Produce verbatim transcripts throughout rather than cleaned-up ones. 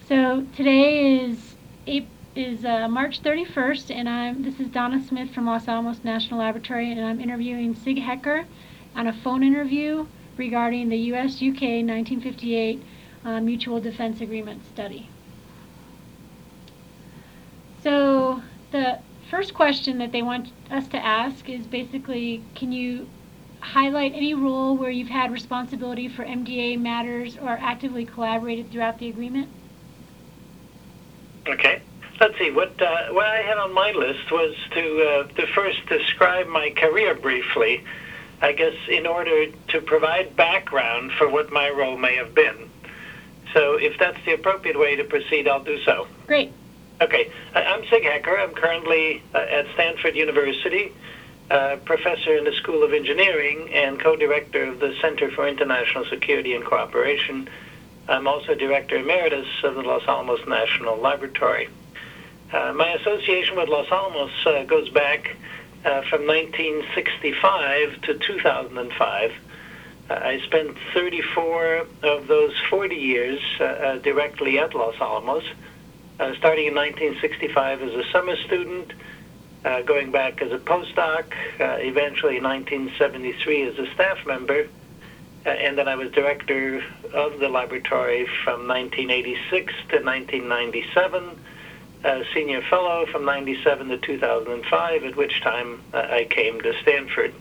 So today is is uh, March thirty-first, and I'm this is Donna Smith from Los Alamos National Laboratory, and I'm interviewing Sig Hecker on a phone interview regarding the U S U K nineteen fifty-eight uh, Mutual Defense Agreement study. So the first question that they want us to ask is basically, can you highlight any role where you've had responsibility for M D A matters or actively collaborated throughout the agreement? Okay. Let's see. What uh, what I had on my list was to uh, to first describe my career briefly, I guess, in order to provide background for what my role may have been. So if that's the appropriate way to proceed, I'll do so. Great. Okay. I'm Sig Hecker. I'm currently uh, at Stanford University, uh, professor in the School of Engineering and co-director of the Center for International Security and Cooperation. I'm also Director Emeritus of the Los Alamos National Laboratory. Uh, my association with Los Alamos uh, goes back uh, from nineteen sixty-five to two thousand five. Uh, I spent thirty-four of those forty years uh, uh, directly at Los Alamos, uh, starting in nineteen sixty-five as a summer student, uh, going back as a postdoc, uh, eventually in nineteen seventy-three as a staff member, Uh, and then I was director of the laboratory from nineteen eighty-six to nineteen ninety-seven, uh, senior fellow from ninety-seven to two thousand five, at which time uh, I came to Stanford.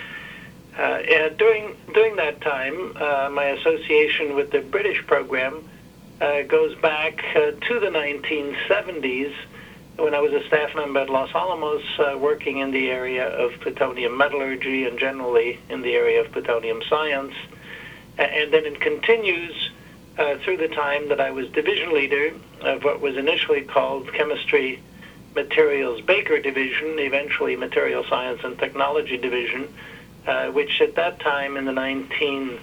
Uh, and during during that time, uh, my association with the British program uh, goes back uh, to the nineteen seventies, when I was a staff member at Los Alamos, uh, working in the area of plutonium metallurgy and generally in the area of plutonium science. And then it continues uh, through the time that I was division leader of what was initially called Chemistry Materials Baker Division, eventually Material Science and Technology Division, uh, which at that time in the nineteen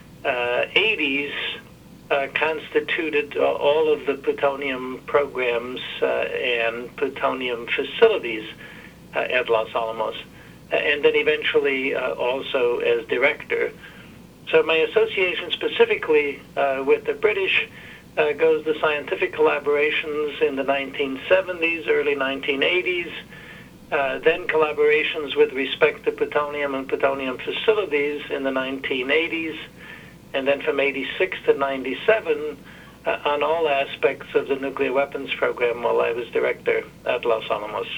eighties uh, constituted all of the plutonium programs uh, and plutonium facilities uh, at Los Alamos, and then eventually uh, also as director. So my association specifically uh, with the British uh, goes to scientific collaborations in the nineteen seventies, early nineteen eighties, uh, then collaborations with respect to plutonium and plutonium facilities in the nineteen eighties, and then from eighty-six to ninety-seven uh, on all aspects of the nuclear weapons program while I was director at Los Alamos.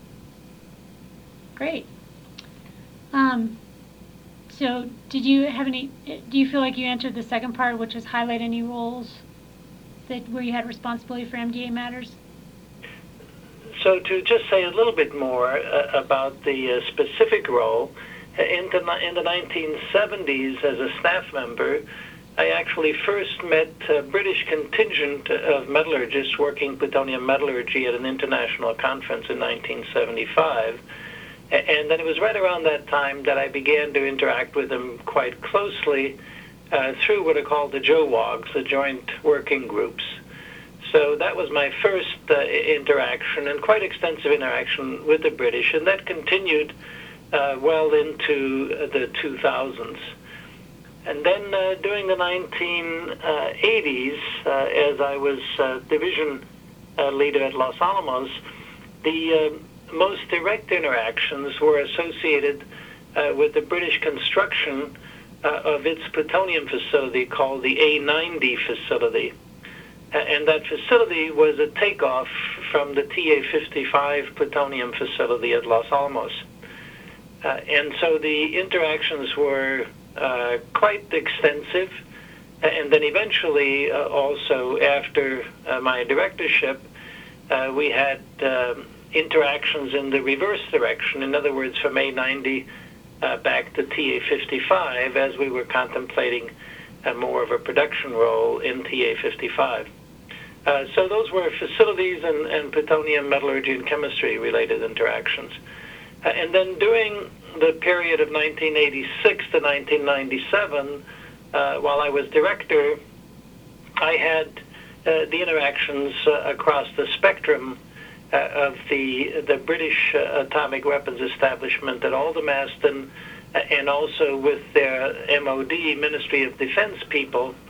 Great. Um, So, did you have any? Do you feel like you answered the second part, which is highlight any roles that where you had responsibility for M D A matters? So, to just say a little bit more uh, about the uh, specific role, in the in the nineteen seventies, as a staff member, I actually first met a British contingent of metallurgists working plutonium metallurgy at an international conference in nineteen seventy-five. And then it was right around that time that I began to interact with them quite closely uh, through what are called the JOWOGs, the Joint Working Groups. So that was my first uh, interaction, and quite extensive interaction with the British, and that continued uh, well into the two thousands. And then uh, during the nineteen eighties, uh, as I was uh, division uh, leader at Los Alamos, the uh, most direct interactions were associated uh, with the British construction uh, of its plutonium facility called the A ninety facility. Uh, and that facility was a takeoff from the T A fifty-five plutonium facility at Los Alamos. Uh, and so the interactions were uh, quite extensive. And then eventually, uh, also after uh, my directorship, uh, we had um, interactions in the reverse direction, in other words, from A ninety uh, back to T A fifty-five, as we were contemplating uh, more of a production role in T A fifty-five. Uh, so those were facilities and, and plutonium metallurgy and chemistry related interactions. Uh, and then during the period of nineteen eighty-six to nineteen ninety-seven, uh, while I was director, I had uh, the interactions uh, across the spectrum Uh, of the the British uh, atomic weapons establishment at Aldermaston, uh, and also with their M O D, Ministry of Defense people,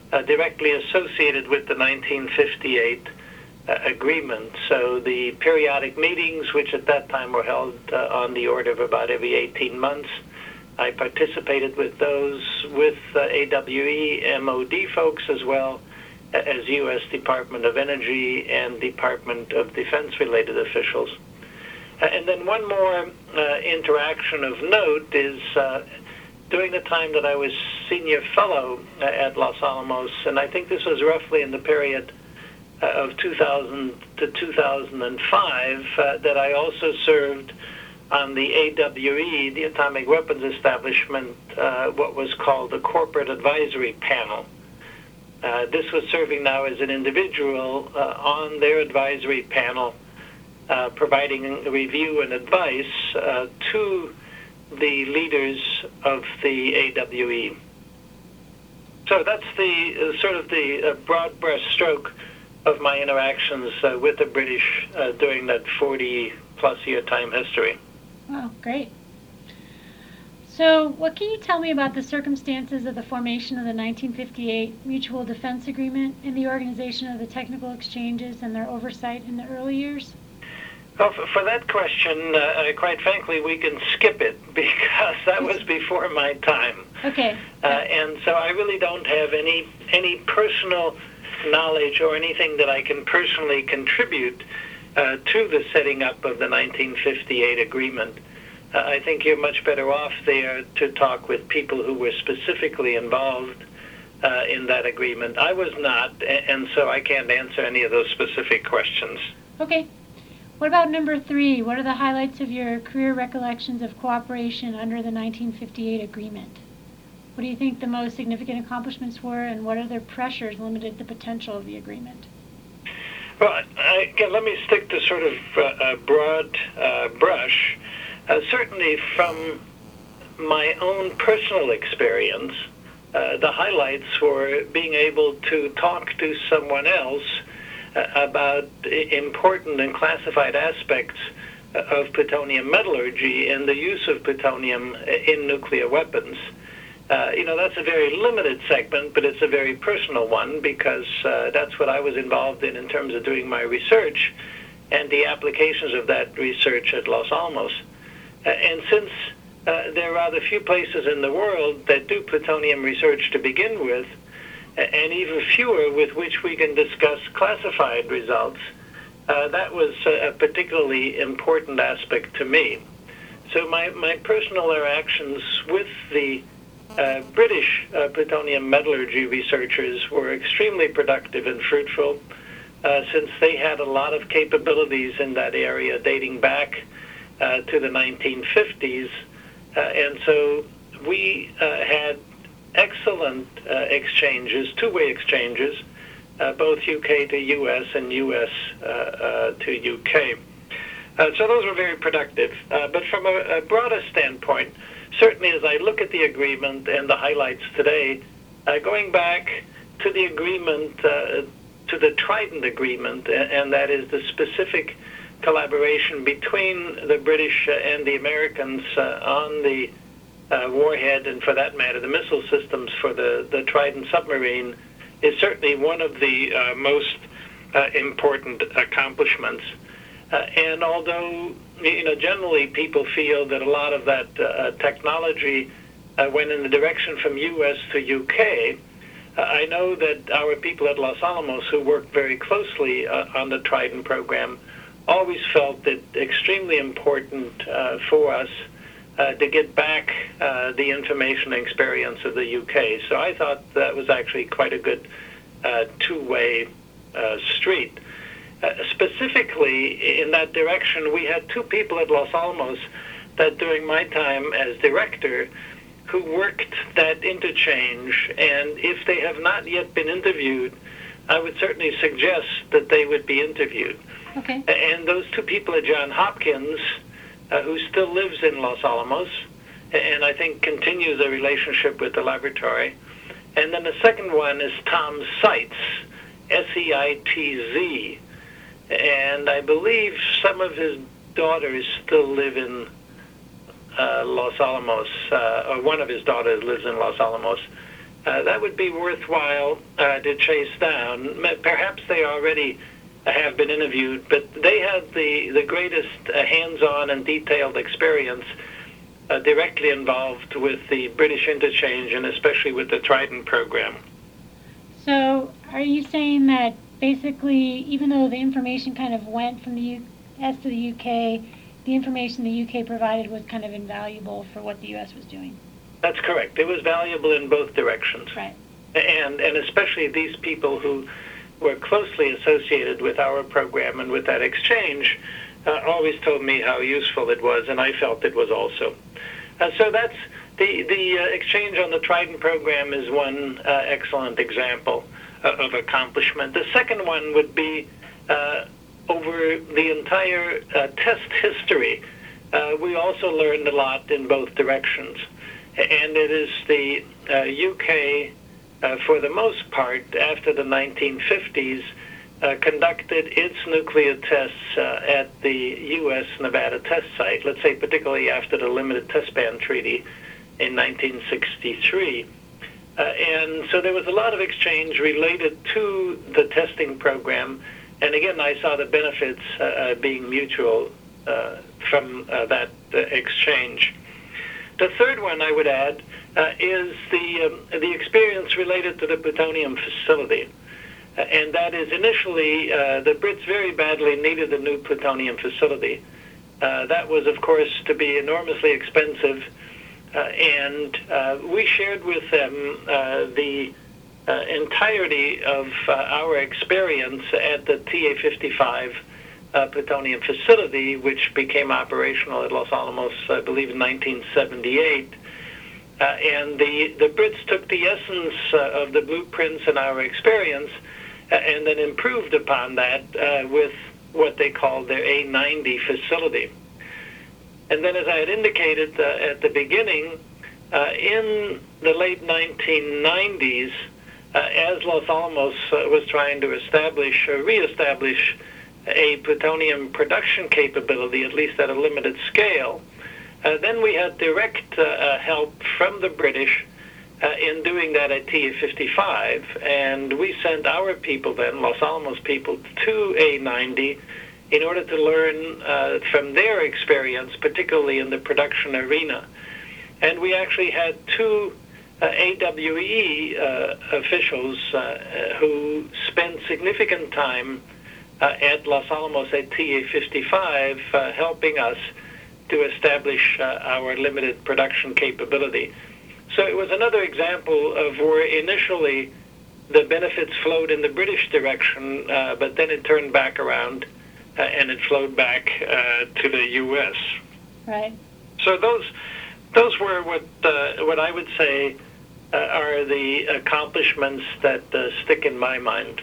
uh, directly associated with the nineteen fifty-eight uh, agreement. So the periodic meetings, which at that time were held uh, on the order of about every eighteen months, I participated with those with uh, A W E, M O D folks as well as U S Department of Energy and Department of Defense-related officials. Uh, and then one more uh, interaction of note is uh, during the time that I was senior fellow uh, at Los Alamos, and I think this was roughly in the period uh, of two thousand to two thousand five, uh, that I also served on the A W E, the Atomic Weapons Establishment, uh, what was called the Corporate Advisory Panel. Uh, this was serving now as an individual uh, on their advisory panel, uh, providing review and advice uh, to the leaders of the A W E. So that's the uh, sort of the uh, broad brush stroke of my interactions uh, with the British uh, during that forty plus year time history. Wow, great. So what can you tell me about the circumstances of the formation of the nineteen fifty-eight Mutual Defense Agreement and the organization of the technical exchanges and their oversight in the early years? Well, for, for that question, uh, quite frankly, we can skip it because that was before my time. Okay. Uh, and so I really don't have any any personal knowledge or anything that I can personally contribute uh, to the setting up of the nineteen fifty-eight agreement. Uh, I think you're much better off there to talk with people who were specifically involved uh, in that agreement. I was not, and so I can't answer any of those specific questions. Okay. What about number three? What are the highlights of your career recollections of cooperation under the nineteen fifty-eight agreement? What do you think the most significant accomplishments were, and what other pressures limited the potential of the agreement? Well, I, again, let me stick to sort of uh, a broad uh, brush. Uh, certainly from my own personal experience, uh, the highlights were being able to talk to someone else uh, about important and classified aspects of plutonium metallurgy and the use of plutonium in nuclear weapons. Uh, you know, that's a very limited segment, but it's a very personal one because uh, that's what I was involved in in terms of doing my research and the applications of that research at Los Alamos. Uh, and since uh, there are rather few places in the world that do plutonium research to begin with, uh, and even fewer with which we can discuss classified results, uh, that was a particularly important aspect to me. So my, my personal interactions with the uh, British uh, plutonium metallurgy researchers were extremely productive and fruitful, uh, since they had a lot of capabilities in that area dating back Uh, to the nineteen fifties, uh, and so we uh, had excellent uh, exchanges, two-way exchanges, uh, both U K to U S and U S uh, uh, to U K. Uh, so those were very productive. Uh, but from a, a broader standpoint, certainly as I look at the agreement and the highlights today, uh, going back to the agreement, uh, to the Trident Agreement, and, and that is the specific collaboration between the British and the Americans uh, on the uh, warhead and, for that matter, the missile systems for the, the Trident submarine is certainly one of the uh, most uh, important accomplishments. Uh, and although, you know, generally people feel that a lot of that uh, technology uh, went in the direction from U S to U K, uh, I know that our people at Los Alamos who worked very closely uh, on the Trident program always felt it extremely important uh, for us uh, to get back uh, the information and experience of the U K. So I thought that was actually quite a good uh, two-way uh, street. Uh, specifically, in that direction, we had two people at Los Alamos that during my time as director who worked that interchange, and if they have not yet been interviewed, I would certainly suggest that they would be interviewed. Okay. And those two people are John Hopkins, uh, who still lives in Los Alamos, and I think continues a relationship with the laboratory. And then the second one is Tom Seitz, S E I T Z. And I believe some of his daughters still live in uh, Los Alamos, uh, or one of his daughters lives in Los Alamos. uh, that would be worthwhile uh, to chase down. Perhaps they already have been interviewed, but they had the, the greatest uh, hands-on and detailed experience uh, directly involved with the British interchange and especially with the Trident program. So are you saying that basically, even though the information kind of went from the U S to the U K, the information the U K provided was kind of invaluable for what the U S was doing? That's correct. It was valuable in both directions. Right. And, and especially these people who were closely associated with our program and with that exchange uh, always told me how useful it was, and I felt it was also. Uh, so that's the, the uh, exchange on the Trident program is one uh, excellent example uh, of accomplishment. The second one would be uh, over the entire uh, test history. Uh, we also learned a lot in both directions. And it is the uh, U K, uh, for the most part, after the nineteen fifties, uh, conducted its nuclear tests uh, at the U S Nevada test site, let's say particularly after the Limited Test Ban Treaty in nineteen sixty-three. Uh, and so there was a lot of exchange related to the testing program. And again, I saw the benefits uh, being mutual uh, from uh, that uh, exchange. The third one I would add uh, is the um, the experience related to the plutonium facility, uh, and that is initially uh, the Brits very badly needed a new plutonium facility. Uh, that was, of course, to be enormously expensive, uh, and uh, we shared with them uh, the uh, entirety of uh, our experience at the T A fifty-five Uh, plutonium facility, which became operational at Los Alamos, I believe, in nineteen seventy-eight. Uh, and the, the Brits took the essence uh, of the blueprints and our experience uh, and then improved upon that uh, with what they called their A ninety facility. And then, as I had indicated uh, at the beginning, uh, in the late nineteen nineties, uh, as Los Alamos uh, was trying to establish or reestablish a plutonium production capability, at least at a limited scale, uh, then we had direct uh, help from the British uh, in doing that at T A fifty-five, and we sent our people then, Los Alamos people, to A ninety in order to learn uh, from their experience, particularly in the production arena. And we actually had two uh, A W E uh, officials uh, who spent significant time Uh, at Los Alamos at T A fifty-five, uh, helping us to establish uh, our limited production capability. So it was another example of where initially the benefits flowed in the British direction, uh, but then it turned back around uh, and it flowed back uh, to the U S. Right. So those those were what uh, what I would say uh, are the accomplishments that uh, stick in my mind.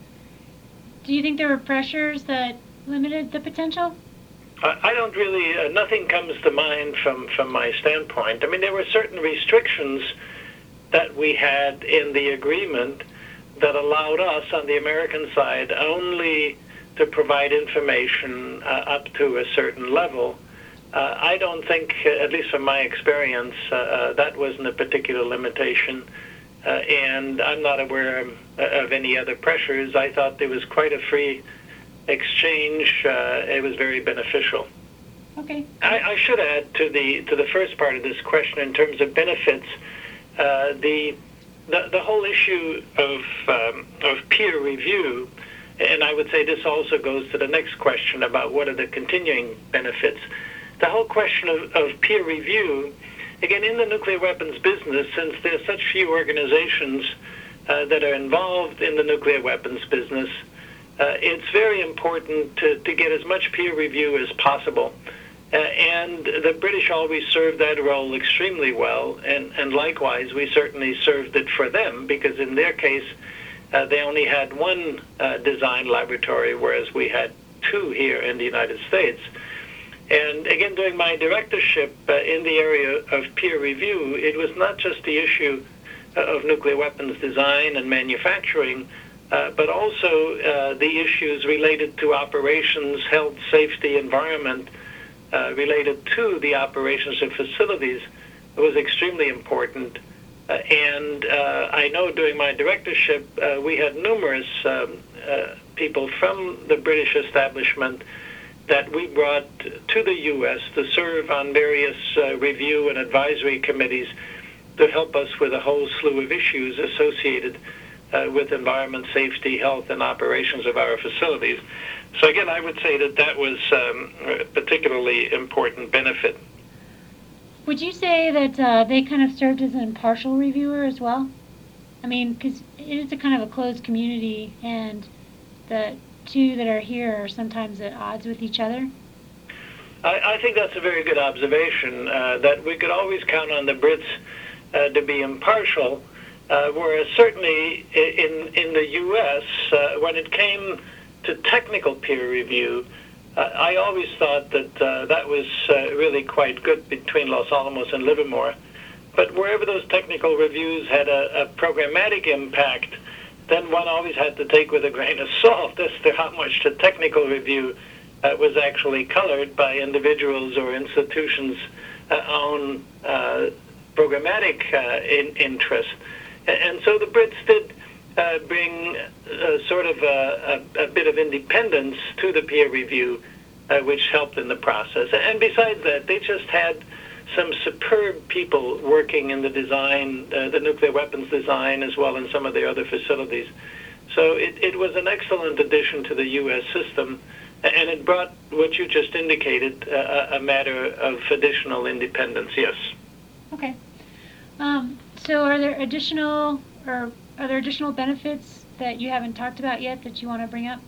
Do you think there were pressures that limited the potential? I don't really, uh, nothing comes to mind from, from my standpoint. I mean, there were certain restrictions that we had in the agreement that allowed us on the American side only to provide information uh, up to a certain level. Uh, I don't think, uh, at least from my experience, uh, uh, that wasn't a particular limitation. Uh, and I'm not aware of, of any other pressures. I thought there was quite a free exchange. Uh, it was very beneficial. Okay. I, I should add to the to the first part of this question in terms of benefits, uh, the, the the whole issue of um, of peer review, and I would say this also goes to the next question about what are the continuing benefits. The whole question of, of peer review. Again, in the nuclear weapons business, since there are such few organizations uh, that are involved in the nuclear weapons business, uh, it's very important to, to get as much peer review as possible. Uh, and the British always served that role extremely well, and, and likewise, we certainly served it for them, because in their case, uh, they only had one uh, design laboratory, whereas we had two here in the United States. And again, during my directorship uh, in the area of peer review, it was not just the issue uh, of nuclear weapons design and manufacturing, uh, but also uh, the issues related to operations, health, safety, environment, uh, related to the operations of facilities was extremely important. Uh, and uh, I know during my directorship, uh, we had numerous um, uh, people from the British establishment that we brought to the U S to serve on various uh, review and advisory committees to help us with a whole slew of issues associated uh, with environment, safety, health, and operations of our facilities. So again, I would say that that was um, a particularly important benefit. Would you say that uh, they kind of served as an impartial reviewer as well? I mean, because it is a kind of a closed community, and the two that are here are sometimes at odds with each other. I, I think that's a very good observation, uh, that we could always count on the Brits uh, to be impartial, uh, whereas certainly in, in the U S, uh, when it came to technical peer review, uh, I always thought that uh, that was uh, really quite good between Los Alamos and Livermore. But wherever those technical reviews had a, a programmatic impact, then one always had to take with a grain of salt as to how much the technical review uh, was actually colored by individuals or institutions' uh, own uh, programmatic uh, in, interest. And, and so the Brits did uh, bring uh, sort of a, a, a bit of independence to the peer review, uh, which helped in the process. And besides that, they just had some superb people working in the design, uh, the nuclear weapons design, as well as some of the other facilities. So it, it was an excellent addition to the U S system, and it brought what you just indicated, uh, a matter of additional independence, yes. Okay. Um, so are there additional, or are there additional benefits that you haven't talked about yet that you want to bring up?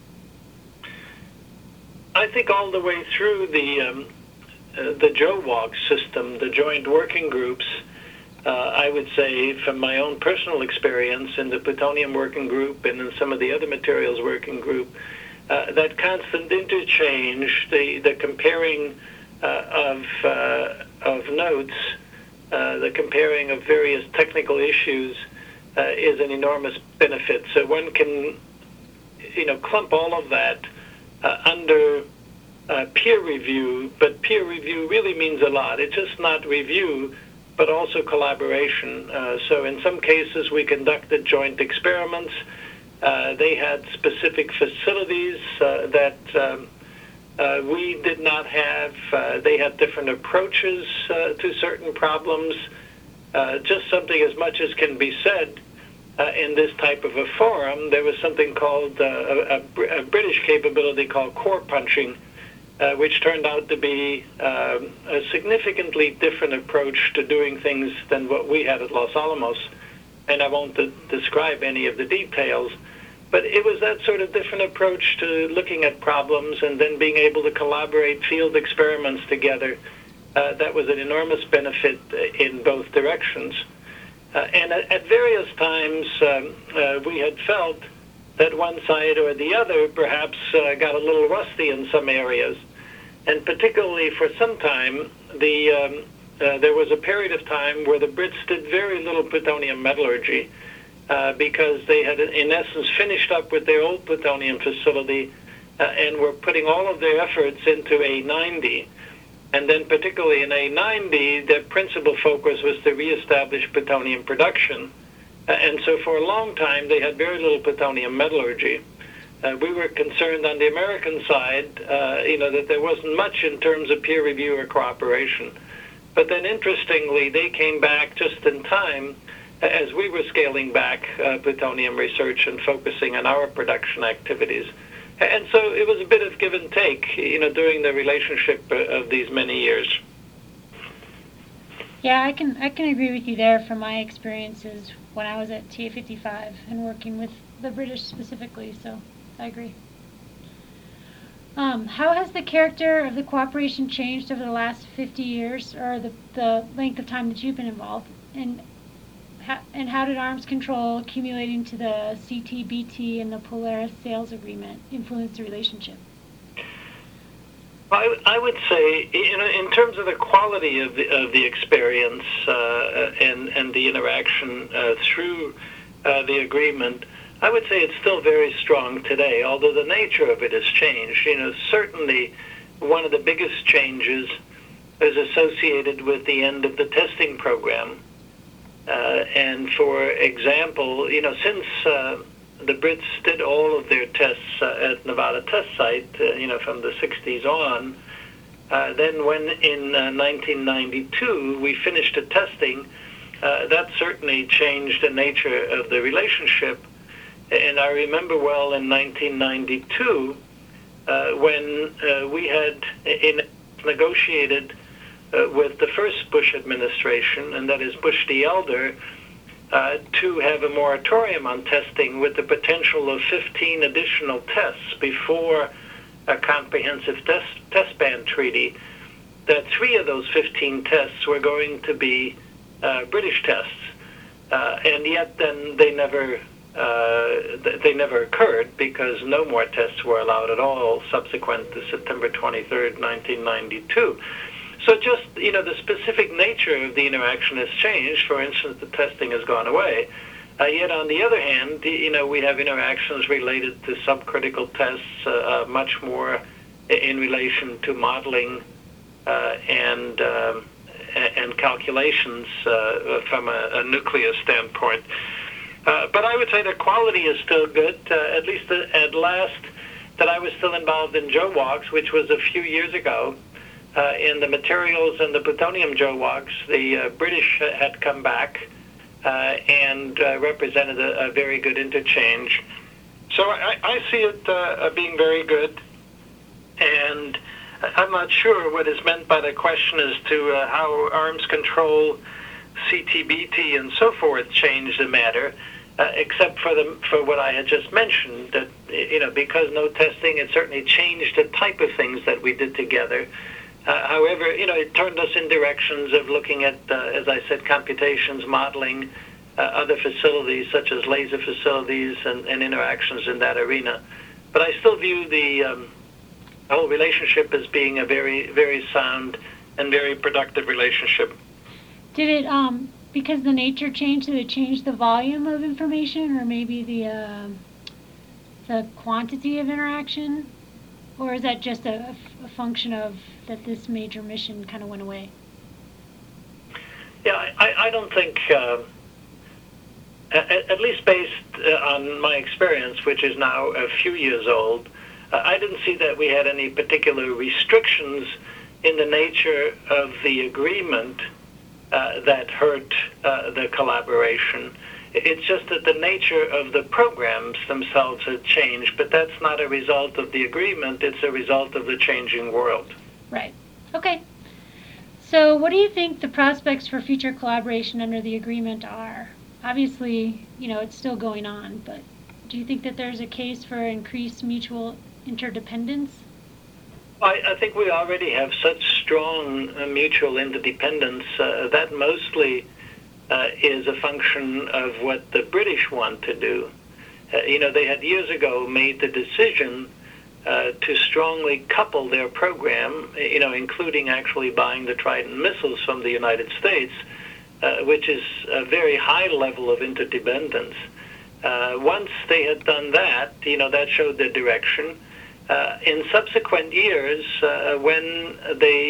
I think all the way through the um, uh, the JOWOG system, the joint working groups, uh, I would say from my own personal experience in the plutonium working group and in some of the other materials working group, uh, that constant interchange, the, the comparing uh, of, uh, of notes, uh, the comparing of various technical issues uh, is an enormous benefit. So one can, you know, clump all of that uh, under Uh, peer review, but peer review really means a lot. It's just not review, but also collaboration. Uh, so in some cases, we conducted joint experiments. Uh, they had specific facilities uh, that um, uh, we did not have. Uh, they had different approaches uh, to certain problems. Uh, just something as much as can be said uh, in this type of a forum, there was something called uh, a, a, a British capability called core punching, Uh, which turned out to be um, a significantly different approach to doing things than what we had at Los Alamos. And I won't de- describe any of the details, but it was that sort of different approach to looking at problems and then being able to collaborate field experiments together. Uh, that was an enormous benefit in both directions. Uh, and at, at various times, um, uh, we had felt that one side or the other perhaps uh, got a little rusty in some areas. And particularly for some time, the um, uh, there was a period of time where the Brits did very little plutonium metallurgy uh, because they had, in essence, finished up with their old plutonium facility uh, and were putting all of their efforts into A ninety. And then particularly in A ninety, their principal focus was to reestablish plutonium production. Uh, and so for a long time, they had very little plutonium metallurgy. Uh, we were concerned on the American side, uh, you know, that there wasn't much in terms of peer review or cooperation. But then, interestingly, they came back just in time as we were scaling back uh, plutonium research and focusing on our production activities. And so it was a bit of give and take, you know, during the relationship of these many years. Yeah, I can I can agree with you there from my experiences when I was at T A fifty-five and working with the British specifically, so I agree. Um, how has the character of the cooperation changed over the last fifty years, or the, the length of time that you've been involved? And how, and how did arms control accumulating to the C T B T and the Polaris sales agreement influence the relationship? I, I would say, you know, in terms of the quality of the, of the experience uh, and, and the interaction uh, through uh, the agreement, I would say it's still very strong today, although the nature of it has changed. You know, certainly one of the biggest changes is associated with the end of the testing program. Uh, and for example, you know, since uh, the Brits did all of their tests uh, at Nevada Test Site, uh, you know, from the sixties on, uh, then when in uh, nineteen ninety-two we finished the testing, uh, that certainly changed the nature of the relationship. And I remember well in nineteen ninety-two uh, when uh, we had in, negotiated uh, with the first Bush administration, and that is Bush the Elder, uh, to have a moratorium on testing with the potential of fifteen additional tests before a comprehensive test, test ban treaty, that three of those fifteen tests were going to be uh, British tests. Uh, and yet then they never uh, they never occurred because no more tests were allowed at all subsequent to September twenty-third, nineteen ninety-two. So just, you know, the specific nature of the interaction has changed. For instance, the testing has gone away. Uh, yet on the other hand, you know, we have interactions related to subcritical tests, uh, uh, much more in relation to modeling uh, and um, and calculations uh, from a, a nuclear standpoint. Uh, but I would say the quality is still good, uh, at least at last that I was still involved in JOWOCs, which was a few years ago. Uh, in the materials and the plutonium JOWOCs, the uh, British had come back uh, and uh, represented a, a very good interchange. So I, I see it uh, being very good, and I'm not sure what is meant by the question as to uh, how arms control, C T B T, and so forth change the matter, uh, except for the for what I had just mentioned, that, you know, because no testing, it certainly changed the type of things that we did together. Uh, however, you know, it turned us in directions of looking at, uh, as I said, computations, modeling, uh, other facilities such as laser facilities and, and interactions in that arena. But I still view the um, whole relationship as being a very, very sound and very productive relationship. Did it, um, because the nature changed, did it change the volume of information or maybe the uh, the quantity of interaction? Or is that just a, a function of that this major mission kind of went away? Yeah, I, I don't think, uh, at, at least based uh, on my experience, which is now a few years old, uh, I didn't see that we had any particular restrictions in the nature of the agreement uh, that hurt uh, the collaboration. It's just that the nature of the programs themselves had changed, but that's not a result of the agreement, it's a result of the changing world. Right. Okay. So what do you think the prospects for future collaboration under the agreement are? Obviously, you know, it's still going on, but do you think that there's a case for increased mutual interdependence? I, I think we already have such strong uh, mutual interdependence uh, that mostly uh, is a function of what the British want to do. Uh, you know, they had years ago made the decision uh, to strongly couple their program, you know, including actually buying the Trident missiles from the United States, uh, which is a very high level of interdependence. Uh, once they had done that, you know, that showed their direction. Uh, in subsequent years, uh, when they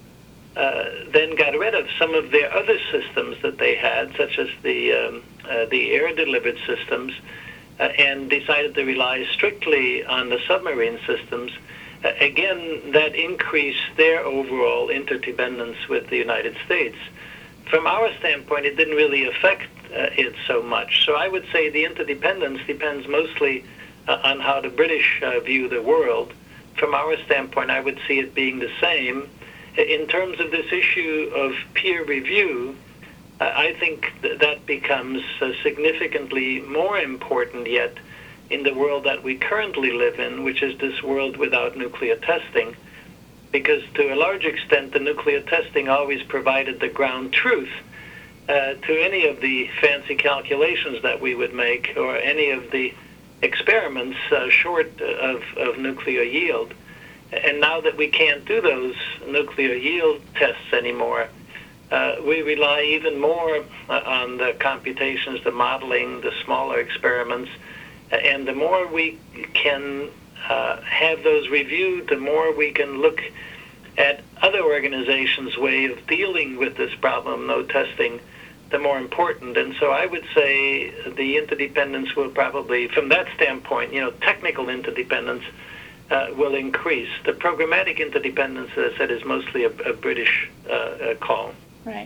uh, then got rid of some of their other systems that they had, such as the um, uh, the air-delivered systems, uh, and decided to rely strictly on the submarine systems, uh, again, that increased their overall interdependence with the United States. From our standpoint, it didn't really affect uh, it so much. So I would say the interdependence depends mostly uh, on how the British uh, view the world. From our standpoint, I would see it being the same. In terms of this issue of peer review, uh, I think th- that becomes uh, significantly more important yet in the world that we currently live in, which is this world without nuclear testing, because to a large extent the nuclear testing always provided the ground truth uh, to any of the fancy calculations that we would make or any of the experiments uh, short of, of nuclear yield. And now that we can't do those nuclear yield tests anymore, uh, we rely even more uh, on the computations, the modeling, the smaller experiments, and the more we can uh, have those reviewed, the more we can look at other organizations' way of dealing with this problem, no testing, the more important. And so I would say the interdependence will probably, from that standpoint, you know, technical interdependence uh, will increase. The programmatic interdependence, as I said, is mostly a, a British uh, uh, call. Right.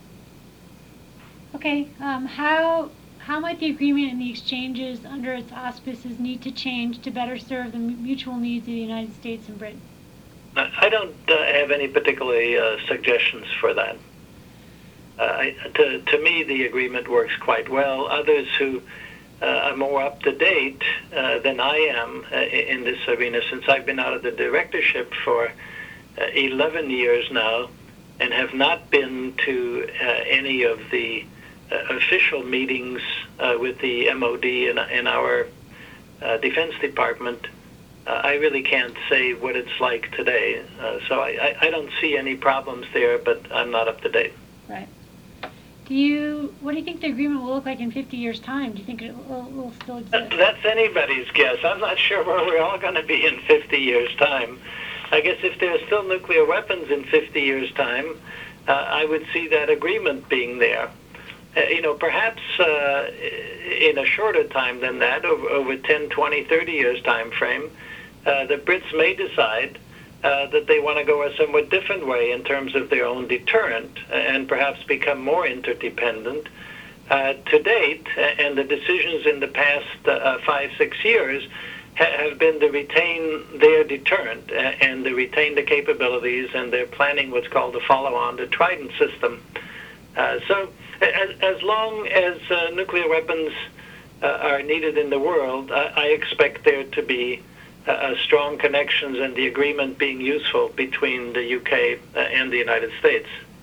Okay. Um, how how might the agreement and the exchanges under its auspices need to change to better serve the mutual needs of the United States and Britain? I don't uh, have any particularly uh, suggestions for that. Uh, I, to, to me, the agreement works quite well. Others who uh, are more up to date uh, than I am uh, in this arena, since I've been out of the directorship for uh, eleven years now, and have not been to uh, any of the uh, official meetings uh, with the M O D and, and our uh, Defense Department. Uh, I really can't say what it's like today. Uh, so I, I, I don't see any problems there, but I'm not up to date. Right. Do you, what do you think the agreement will look like in fifty years' time? Do you think it will, will still exist? That's anybody's guess. I'm not sure where we're all going to be in fifty years' time. I guess if there are still nuclear weapons in fifty years' time, uh, I would see that agreement being there. Uh, you know, perhaps uh, in a shorter time than that, over, over ten, twenty, thirty years' time frame, uh, the Brits may decide uh, that they want to go a somewhat different way in terms of their own deterrent and perhaps become more interdependent. Uh, to date, and the decisions in the past uh, five, six years ha- have been to retain their deterrent and to retain the capabilities, and they're planning what's called the follow-on to Trident system. Uh, so as, as long as uh, nuclear weapons uh, are needed in the world, I, I expect there to be uh, strong connections and the agreement being useful between the U K uh, and the United States.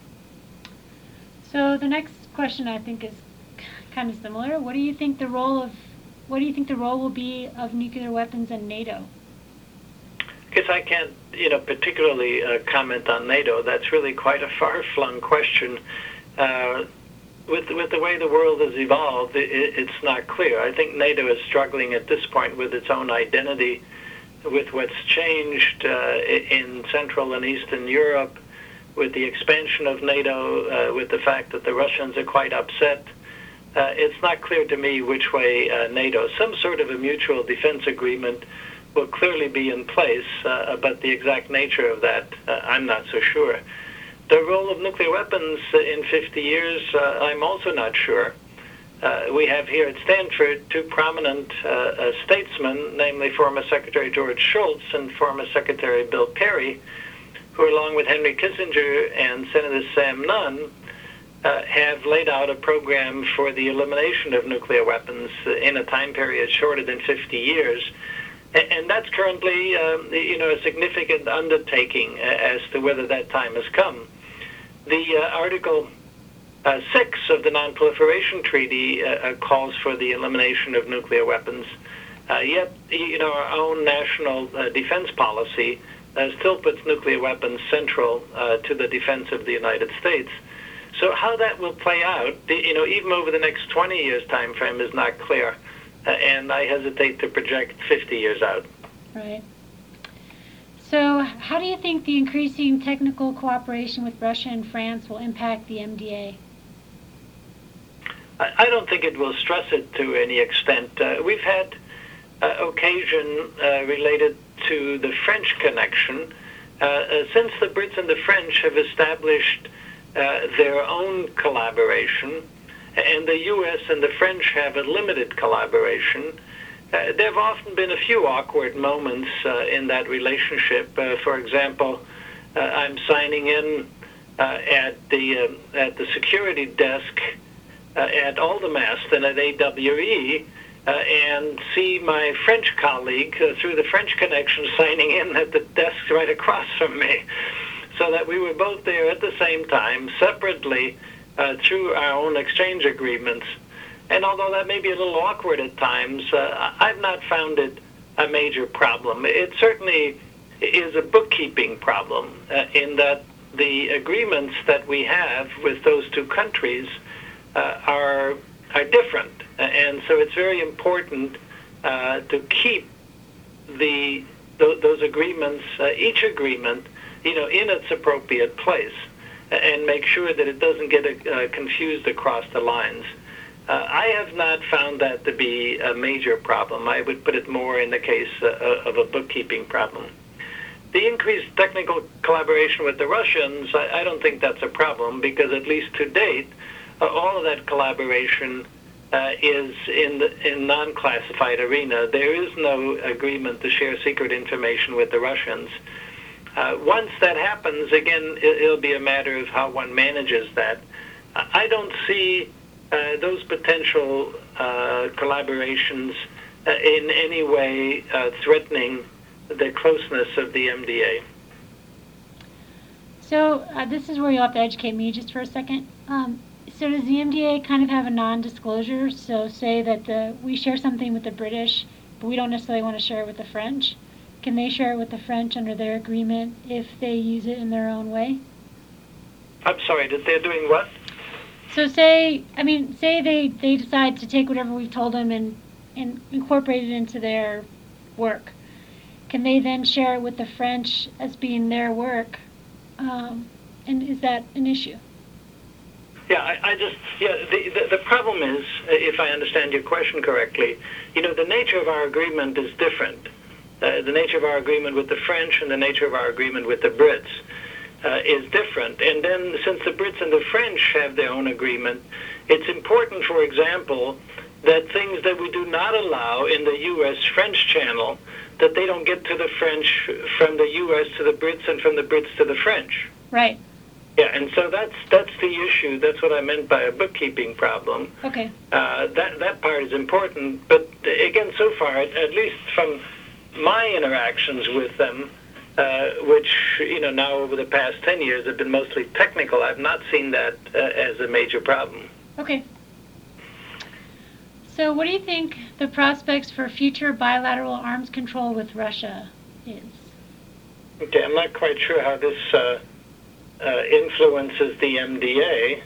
So the next question I think is kind of similar. What do you think the role of what do you think the role will be of nuclear weapons in NATO? Because I can't, you know, particularly uh, comment on NATO. That's really quite a far-flung question. Uh, with with the way the world has evolved, it, it's not clear. I think NATO is struggling at this point with its own identity, with what's changed uh, in Central and Eastern Europe, with the expansion of NATO, uh, with the fact that the Russians are quite upset. Uh, it's not clear to me which way uh, NATO. Some sort of a mutual defense agreement will clearly be in place, uh, but the exact nature of that, uh, I'm not so sure. The role of nuclear weapons in fifty years, uh, I'm also not sure. Uh, we have here at Stanford two prominent uh, uh, statesmen, namely former Secretary George Shultz and former Secretary Bill Perry, who, along with Henry Kissinger and Senator Sam Nunn, uh, have laid out a program for the elimination of nuclear weapons in a time period shorter than fifty years. And, and that's currently, uh, you know, a significant undertaking as to whether that time has come. The uh, Article uh, six of the Non-Proliferation Treaty uh, calls for the elimination of nuclear weapons. Uh, yet, you know, our own national uh, defense policy uh, still puts nuclear weapons central uh, to the defense of the United States. So how that will play out, you know, even over the next twenty years time frame is not clear. Uh, and I hesitate to project fifty years out. Right. So how do you think the increasing technical cooperation with Russia and France will impact the M D A? I, I don't think it will stress it to any extent. Uh, we've had uh, occasion uh, related to the French connection. Uh, uh, since the Brits and the French have established uh, their own collaboration, and the U S and the French have a limited collaboration, uh, there have often been a few awkward moments uh, in that relationship. Uh, for example, uh, I'm signing in uh, at the uh, at the security desk uh, at Aldermaston at A W E, uh, and see my French colleague uh, through the French connection signing in at the desk right across from me, so that we were both there at the same time, separately, Uh, through our own exchange agreements. And although that may be a little awkward at times, uh, I've not found it a major problem. It certainly is a bookkeeping problem uh, in that the agreements that we have with those two countries uh, are are different. And so it's very important uh, to keep the th- those agreements, uh, each agreement, you know, in its appropriate place. and make sure that it doesn't get uh, confused across the lines. Uh, I have not found that to be a major problem. I would put it more in the case uh, of a bookkeeping problem. The increased technical collaboration with the Russians, I, I don't think that's a problem, because at least to date, uh, all of that collaboration uh, is in the in non-classified arena. There is no agreement to share secret information with the Russians. Uh, once that happens, again, it, it'll be a matter of how one manages that. I don't see uh, those potential uh, collaborations uh, in any way uh, threatening the closeness of the M D A. So uh, this is where you'll have to educate me just for a second. Um, so does the M D A kind of have a non-disclosure? So say that the, we share something with the British, but we don't necessarily want to share it with the French. Can they share it with the French under their agreement if they use it in their own way? I'm sorry, that they're doing what? So say, I mean, say they, they decide to take whatever we've told them and, and incorporate it into their work. Can they then share it with the French as being their work? Um, and is that an issue? Yeah, I, I just, yeah, the, the, the problem is, if I understand your question correctly, you know, the nature of our agreement is different. Uh, the nature of our agreement with the French and the nature of our agreement with the Brits uh, is different. And then since the Brits and the French have their own agreement, it's important, for example, that things that we do not allow in the U S French channel, that they don't get to the French from the U S to the Brits and from the Brits to the French. Right. Yeah, and so that's that's the issue. That's what I meant by a bookkeeping problem. Okay. Uh, that that part is important, but again, so far, at, at least from my interactions with them, uh, which you know now over the past ten years have been mostly technical, I've not seen that uh, as a major problem. Okay. So what do you think the prospects for future bilateral arms control with Russia is? Okay, I'm not quite sure how this uh, uh, influences the M D A.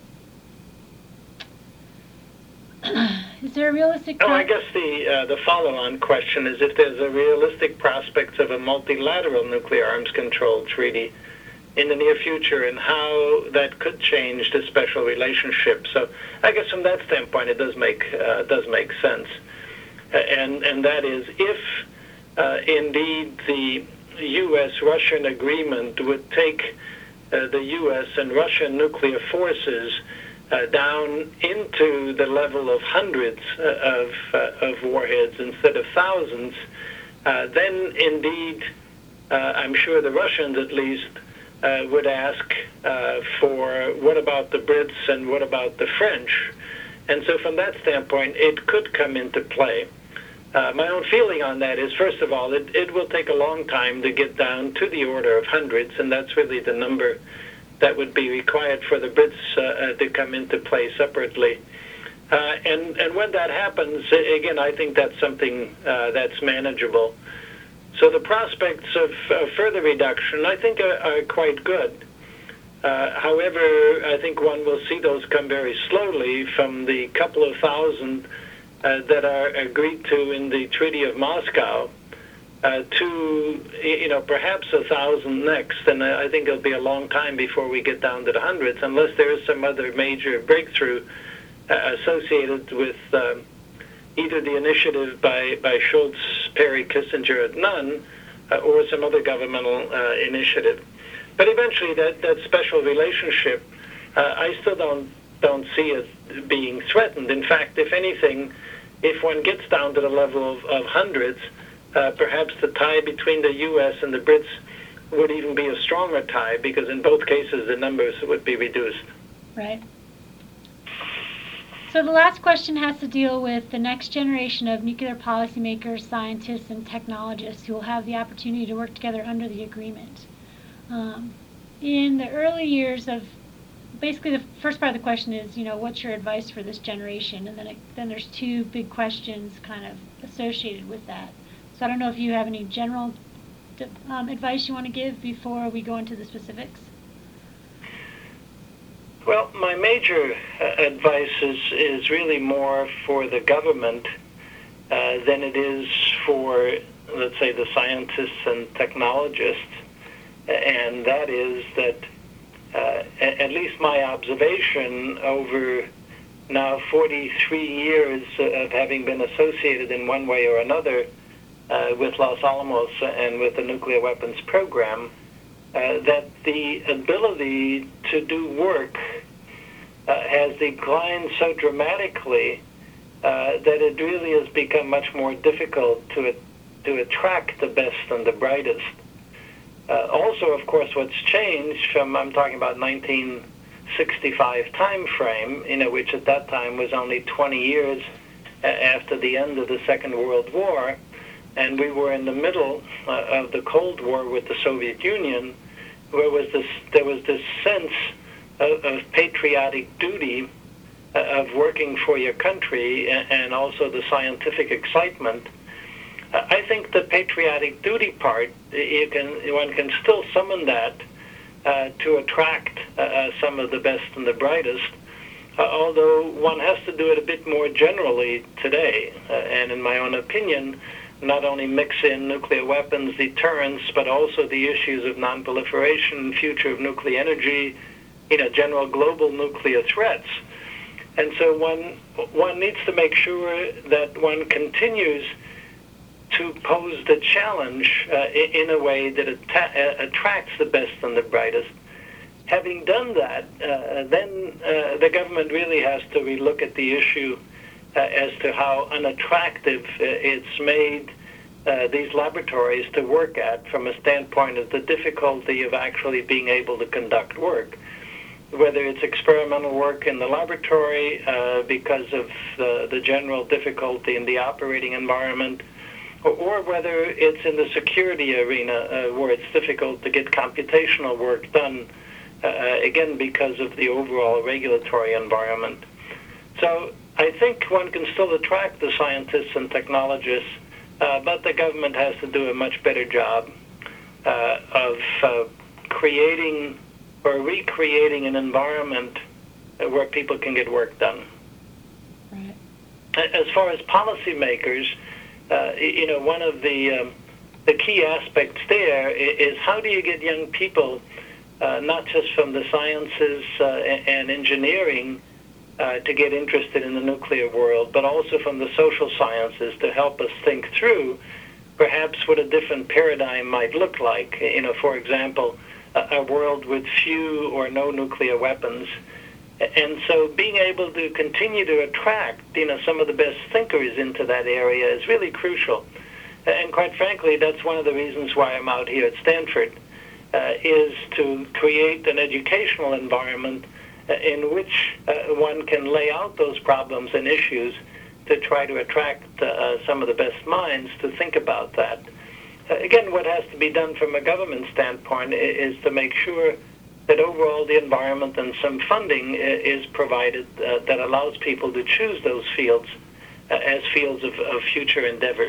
Is there a realistic... Oh, I guess the uh, the follow-on question is if there's a realistic prospect of a multilateral nuclear arms control treaty in the near future, and how that could change the special relationship. So I guess from that standpoint, it does make uh, does make sense, uh, and and that is if uh, indeed the U S Russian agreement would take uh, the U S and Russian nuclear forces uh, down into the level of hundreds uh, of uh, of warheads instead of thousands, uh, then indeed uh, I'm sure the Russians at least Uh, would ask uh, for what about the Brits and what about the French. And so from that standpoint, it could come into play. Uh, my own feeling on that is, first of all, it, it will take a long time to get down to the order of hundreds, and that's really the number that would be required for the Brits uh, uh, to come into play separately. Uh, and, and when that happens, again, I think that's something uh, that's manageable. So the prospects of uh, further reduction, I think, are, are quite good. Uh, however, I think one will see those come very slowly from the couple of thousand uh, that are agreed to in the Treaty of Moscow uh, to, you know, perhaps a thousand next. And I think it'll be a long time before we get down to the hundreds, unless there is some other major breakthrough uh, associated with Um, either the initiative by, by Schultz, Perry, Kissinger at none, uh, or some other governmental uh, initiative. But eventually that, that special relationship, uh, I still don't don't see it being threatened. In fact, if anything, if one gets down to the level of, of hundreds, uh, perhaps the tie between the U S and the Brits would even be a stronger tie, because in both cases the numbers would be reduced. Right. So the last question has to deal with the next generation of nuclear policymakers, scientists, and technologists who will have the opportunity to work together under the agreement. Um, in the early years of, basically the first part of the question is, you know, what's your advice for this generation? And then it, then there's two big questions kind of associated with that. So I don't know if you have any general um, advice you want to give before we go into the specifics. Well, my major uh, advice is, is really more for the government uh, than it is for, let's say, the scientists and technologists. And that is that uh, at least my observation over now forty-three years of having been associated in one way or another uh, with Los Alamos and with the nuclear weapons program, uh, that the ability to do work uh, has declined so dramatically uh, that it really has become much more difficult to to attract the best and the brightest. Uh, also, of course, what's changed from, I'm talking about nineteen sixty-five time frame, you know, which at that time was only twenty years after the end of the Second World War, and we were in the middle uh, of the Cold War with the Soviet Union, where was this, there was this sense of, of patriotic duty, uh, of working for your country, and, and also the scientific excitement. Uh, I think the patriotic duty part, you can, one can still summon that Uh, to attract uh, some of the best and the brightest, uh, although one has to do it a bit more generally today. Uh, and in my own opinion, not only mix in nuclear weapons deterrence, but also the issues of non-proliferation, future of nuclear energy, you know, general global nuclear threats. And so one one needs to make sure that one continues to pose the challenge uh, in a way that atta- attracts the best and the brightest. Having done that, uh, then uh, the government really has to relook at the issue uh, as to how unattractive uh, it's made uh, these laboratories to work at from a standpoint of the difficulty of actually being able to conduct work. Whether it's experimental work in the laboratory uh, because of uh, the general difficulty in the operating environment, or whether it's in the security arena uh, where it's difficult to get computational work done, uh, again, because of the overall regulatory environment. So I think one can still attract the scientists and technologists, uh, but the government has to do a much better job uh, of uh, creating or recreating an environment where people can get work done. Right. As far as policymakers, Uh, you know, one of the um, the key aspects there is how do you get young people, uh, not just from the sciences uh, and engineering, uh, to get interested in the nuclear world, but also from the social sciences to help us think through perhaps what a different paradigm might look like. You know, for example, a, a world with few or no nuclear weapons. And so being able to continue to attract, you know, some of the best thinkers into that area is really crucial. And quite frankly, that's one of the reasons why I'm out here at Stanford, uh, is to create an educational environment uh, in which uh, one can lay out those problems and issues to try to attract uh, some of the best minds to think about that. Uh, again, what has to be done from a government standpoint is to make sure that overall the environment and some funding is provided uh, that allows people to choose those fields uh, as fields of, of future endeavor.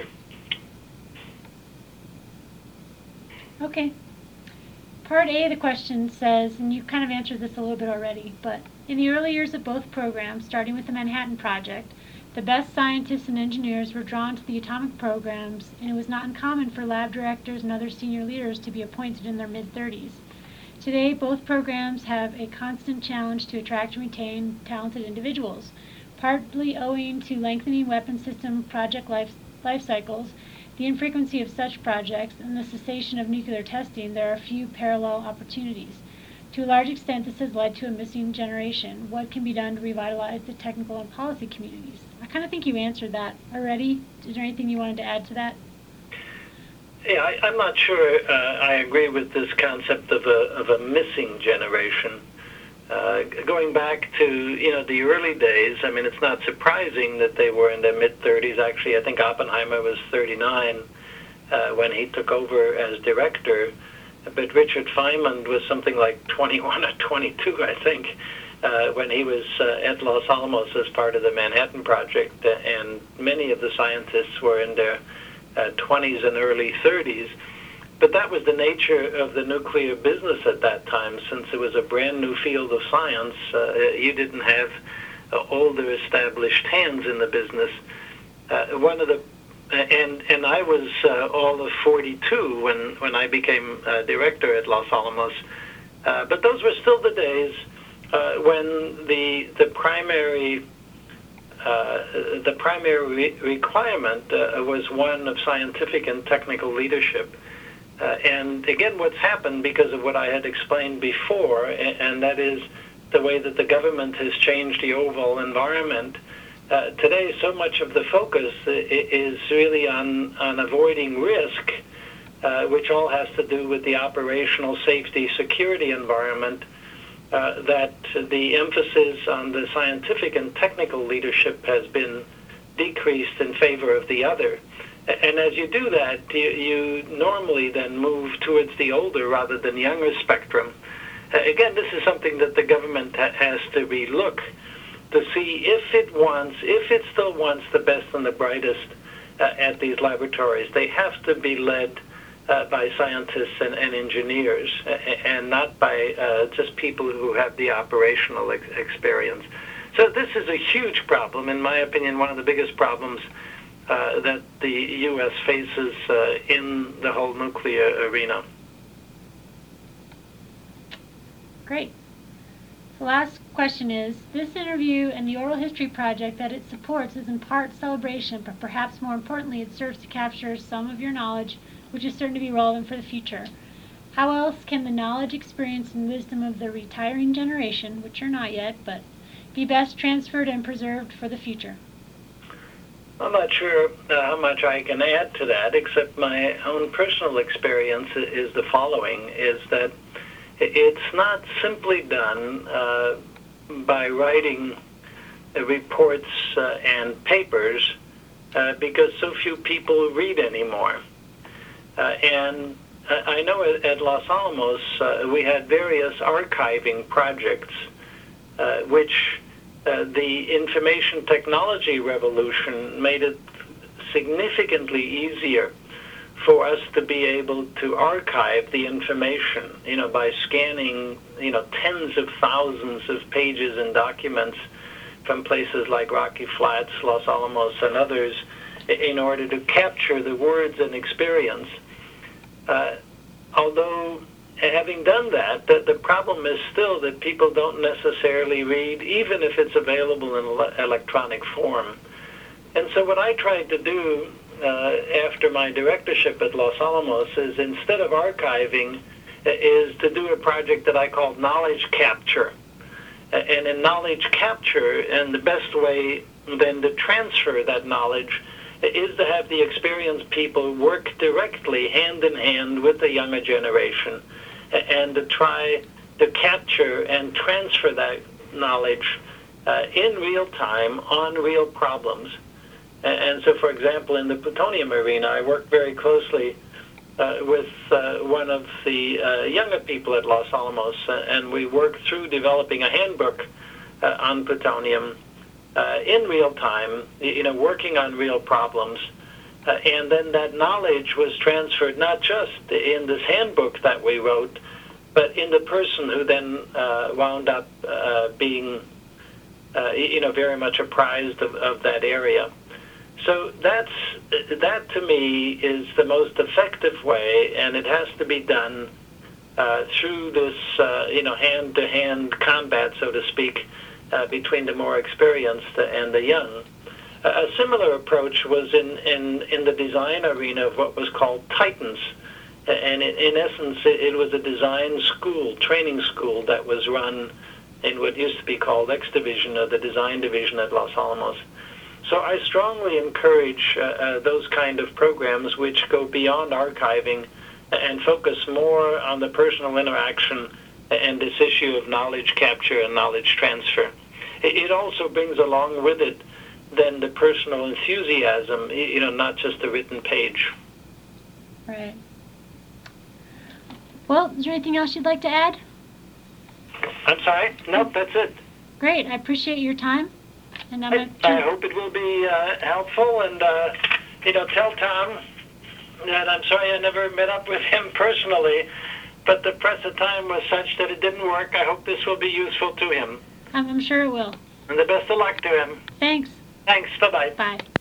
Okay. Part A of the question says, and you kind of answered this a little bit already, but in the early years of both programs, starting with the Manhattan Project, the best scientists and engineers were drawn to the atomic programs, and it was not uncommon for lab directors and other senior leaders to be appointed in their mid-thirties. Today, both programs have a constant challenge to attract and retain talented individuals. Partly owing to lengthening weapon system project life, life cycles, the infrequency of such projects, and the cessation of nuclear testing, there are few parallel opportunities. To a large extent, this has led to a missing generation. What can be done to revitalize the technical and policy communities? I kind of think you answered that already. Is there anything you wanted to add to that? Yeah, I, I'm not sure uh, I agree with this concept of a, of a missing generation. Uh, going back to, you know, the early days, I mean, it's not surprising that they were in their mid-thirties. Actually, I think Oppenheimer was thirty-nine uh, when he took over as director, but Richard Feynman was something like twenty-one or twenty-two, I think, uh, when he was uh, at Los Alamos as part of the Manhattan Project, and many of the scientists were in their Uh, twenties and early thirties, but that was the nature of the nuclear business at that time. Since it was a brand new field of science, uh, you didn't have uh, older established hands in the business. Uh, one of the and and I was uh, all of forty-two when when I became uh, director at Los Alamos. Uh, but those were still the days uh, when the the primary uh, the primary re- requirement uh, was one of scientific and technical leadership. Uh, and again, what's happened because of what I had explained before, and, and that is the way that the government has changed the overall environment. Uh, today, so much of the focus is really on, on avoiding risk, uh, which all has to do with the operational safety security environment, uh, that the emphasis on the scientific and technical leadership has been decreased in favor of the other. And as you do that, you, you normally then move towards the older rather than younger spectrum. Uh, again, this is something that the government ha- has to relook to see if it wants, if it still wants the best and the brightest uh, at these laboratories. They have to be led uh, by scientists and, and engineers, uh, and not by uh, just people who have the operational ex- experience. So this is a huge problem, in my opinion, one of the biggest problems uh, that the U S faces uh, in the whole nuclear arena. Great. The last question is, this interview and the oral history project that it supports is in part celebration, but perhaps more importantly, it serves to capture some of your knowledge, which is certain to be relevant for the future. How else can the knowledge, experience, and wisdom of the retiring generation, which are not yet, but be best transferred and preserved for the future? I'm not sure uh, how much I can add to that, except my own personal experience is the following, is that it's not simply done uh, by writing uh, reports uh, and papers uh, because so few people read anymore. Uh, and uh, I know at, at Los Alamos uh, we had various archiving projects uh, which uh, the information technology revolution made it significantly easier for us to be able to archive the information, you know, by scanning, you know, tens of thousands of pages and documents from places like Rocky Flats, Los Alamos, and others in order to capture the words and experience. Uh, although, having done that, the, the problem is still that people don't necessarily read, even if it's available in ele- electronic form. And so what I tried to do Uh, after my directorship at Los Alamos is, instead of archiving, uh, is to do a project that I called knowledge capture. Uh, and in knowledge capture, and the best way then to transfer that knowledge is to have the experienced people work directly hand in hand with the younger generation uh, and to try to capture and transfer that knowledge uh, in real time on real problems. And so, for example, in the plutonium arena, I worked very closely uh, with uh, one of the uh, younger people at Los Alamos, uh, and we worked through developing a handbook uh, on plutonium uh, in real time, you know, working on real problems. Uh, and then that knowledge was transferred not just in this handbook that we wrote, but in the person who then uh, wound up uh, being, uh, you know, very much apprised of, of that area. So that's that to me is the most effective way, and it has to be done uh, through this, uh, you know, hand-to-hand combat, so to speak, uh, between the more experienced and the young. Uh, a similar approach was in, in, in the design arena of what was called Titans, and in, in essence, it, it was a design school, training school that was run in what used to be called X Division, or the design division at Los Alamos. So I strongly encourage uh, uh, those kind of programs which go beyond archiving and focus more on the personal interaction and this issue of knowledge capture and knowledge transfer. It also brings along with it then the personal enthusiasm, you know, not just the written page. Right. Well, is there anything else you'd like to add? I'm sorry? Nope, that's it. Great. I appreciate your time. And I'm I, I hope it will be uh, helpful, and, uh, you know, tell Tom that I'm sorry I never met up with him personally, but the press of time was such that it didn't work. I hope this will be useful to him. I'm, I'm sure it will. And the best of luck to him. Thanks. Thanks. Bye-bye. Bye.